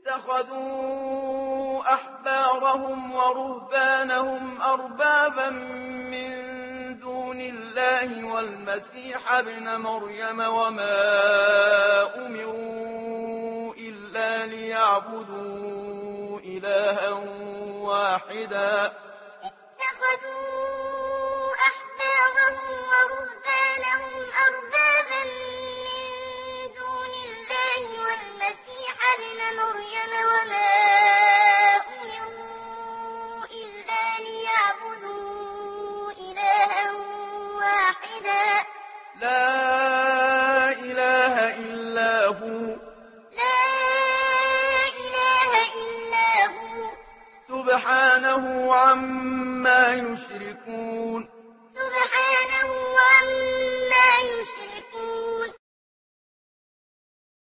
اتخذوا أحبارهم ورهبانهم أربابا من دون الله والمسيح ابن مريم وما أمروا إلا ليعبدوا إلها واحدا اتخذوا أحبارهم ورهبانهم أربابا من دون الله والمسيح ابن مريم وما أمروا إلا ليعبدوا إلها واحدا لا إله إلا هو لا إله إلا هو سبحانه عما يشركون